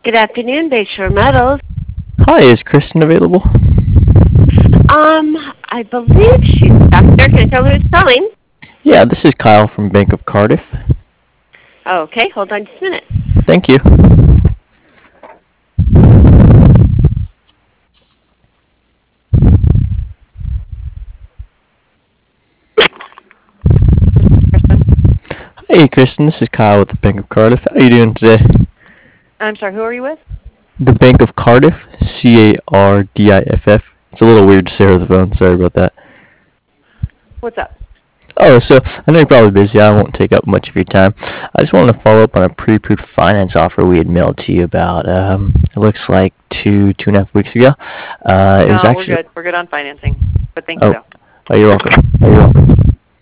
Good afternoon, Bayshore Metals. Hi, is Kristen available? I believe she's back there. Can I tell her who's calling? Yeah, this is Kyle from Bank of Cardiff. Okay, hold on just a minute. Thank you. Hey, Kristen, this is Kyle with the Bank of Cardiff. How are you doing today? I'm sorry, who are you with? The Bank of Cardiff, Cardiff. It's a little weird to say over the phone. Sorry about that. What's up? Oh, so I know you're probably busy. I won't take up much of your time. I just wanted to follow up on a pre-approved finance offer we had mailed to you about. It looks like two and a half weeks ago. It was No, actually. we're good. We're good on financing. But thank you, Oh, though. oh, you're welcome. Oh, you're welcome.